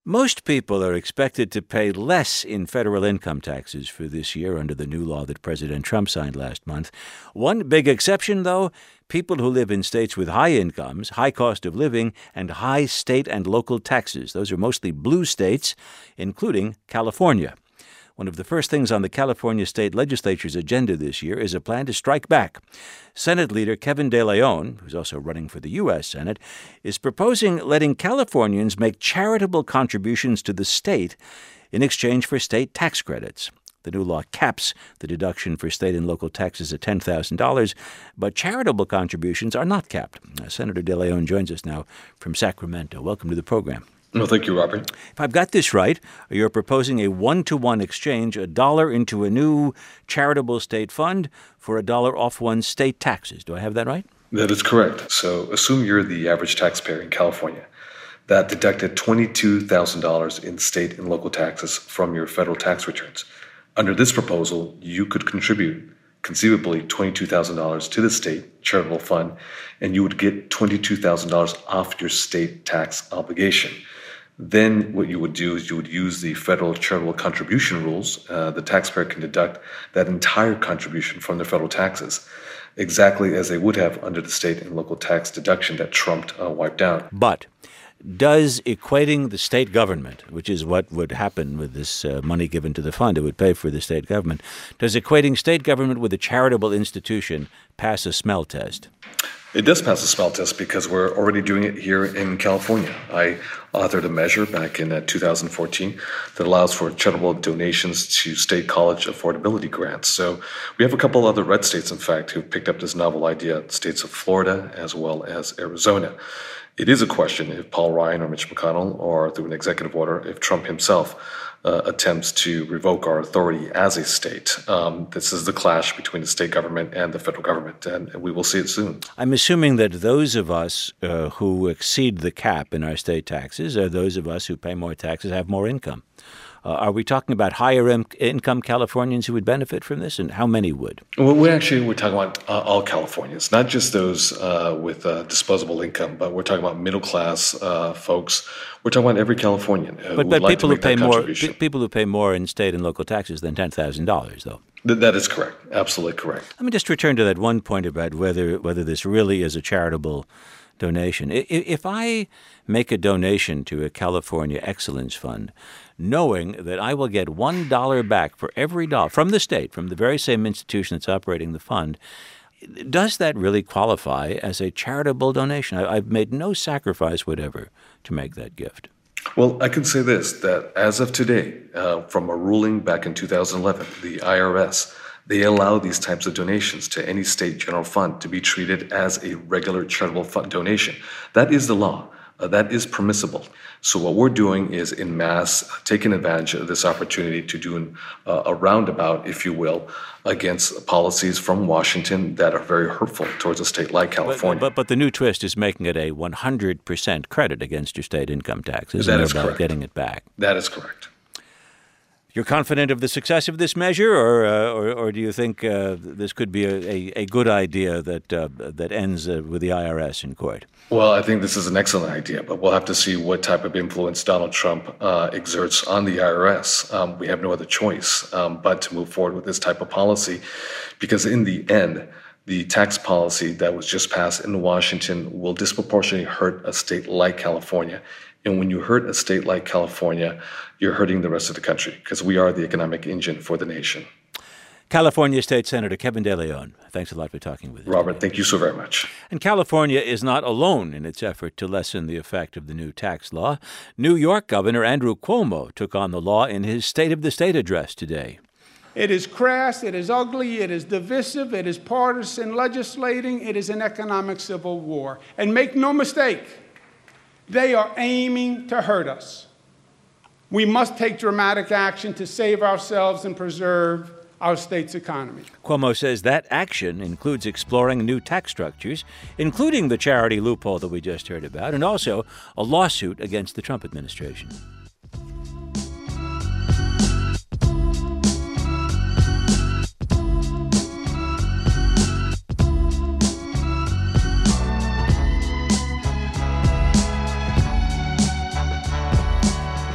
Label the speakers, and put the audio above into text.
Speaker 1: Most people are expected to pay less in federal income taxes for this year under the new law that President Trump signed last month. One big exception, though, people who live in states with high incomes, high cost of living, and high state and local taxes. Those are mostly blue states, including California. One of the first things on the California state legislature's agenda this year is a plan to strike back. Senate leader Kevin De Leon, who's also running for the U.S. Senate, is proposing letting Californians make charitable contributions to the state in exchange for state tax credits. The new law caps the deduction for state and local taxes at $10,000, but charitable contributions are not capped. Senator De Leon joins us now from Sacramento. Welcome to the program.
Speaker 2: No, thank you, Robert.
Speaker 1: If I've got this right, you're proposing a one-to-one exchange, $1 into a new charitable state fund for $1 off one's state taxes. Do I have that right?
Speaker 2: That is correct. So assume you're the average taxpayer in California that deducted $22,000 in state and local taxes from your federal tax returns. Under this proposal, you could contribute conceivably $22,000 to the state charitable fund, and you would get $22,000 off your state tax obligation. Then what you would do is you would use the federal charitable contribution rules. The taxpayer can deduct that entire contribution from their federal taxes, exactly as they would have under the state and local tax deduction that Trump wiped out.
Speaker 1: But does equating the state government, which is what would happen with this money given to the fund, it would pay for the state government, does equating state government with a charitable institution pass a smell test?
Speaker 2: It does pass a smell test because we're already doing it here in California. I authored a measure back in 2014 that allows for charitable donations to state college affordability grants. So we have a couple other red states, in fact, who've picked up this novel idea, states of Florida as well as Arizona. It is a question if Paul Ryan or Mitch McConnell, or through an executive order, if Trump himself attempts to revoke our authority as a state. This is the clash between the state government and the federal government, and we will see it soon.
Speaker 1: I'm assuming that those of us who exceed the cap in our state taxes are those of us who pay more taxes have more income. Are we talking about higher income Californians who would benefit from this, and how many would?
Speaker 2: Well, we're talking about all Californians, not just those with disposable income, but we're talking about middle class folks. We're talking about every Californian who would like to make that contribution.
Speaker 1: People who pay more in state and local taxes than $10,000, though.
Speaker 2: That is correct. Absolutely correct.
Speaker 1: Let me just return to that one point about whether this really is a charitable donation. If I make a donation to a California Excellence Fund, knowing that I will get $1 back for every dollar from the state, from the very same institution that's operating the fund, does that really qualify as a charitable donation? I've made no sacrifice whatever to make that gift.
Speaker 2: Well, I can say this, that as of today, from a ruling back in 2011, the IRS, they allow these types of donations to any state general fund to be treated as a regular charitable fund donation. That is the law. That is permissible. So what we're doing is in mass taking advantage of this opportunity to do a roundabout, if you will, against policies from Washington that are very hurtful towards a state like California.
Speaker 1: But the new twist is making it a 100% credit against your state income taxes.
Speaker 2: That is correct.
Speaker 1: Getting it back.
Speaker 2: That is correct.
Speaker 1: You're confident of the success of this measure, or do you think this could be a good idea that ends with the IRS in court?
Speaker 2: Well, I think this is an excellent idea, but we'll have to see what type of influence Donald Trump exerts on the IRS. We have no other choice but to move forward with this type of policy, because in the end, the tax policy that was just passed in Washington will disproportionately hurt a state like California. And when you hurt a state like California, you're hurting the rest of the country, because we are the economic engine for the nation.
Speaker 1: California State Senator Kevin De Leon, thanks a lot for talking with us.
Speaker 2: Robert, thank you so very much.
Speaker 1: And California is not alone in its effort to lessen the effect of the new tax law. New York Governor Andrew Cuomo took on the law in his State of the State address today.
Speaker 3: It is crass, it is ugly, it is divisive, it is partisan legislating, it is an economic civil war. And make no mistake, they are aiming to hurt us. We must take dramatic action to save ourselves and preserve our state's economy.
Speaker 1: Cuomo says that action includes exploring new tax structures, including the charity loophole that we just heard about, and also a lawsuit against the Trump administration.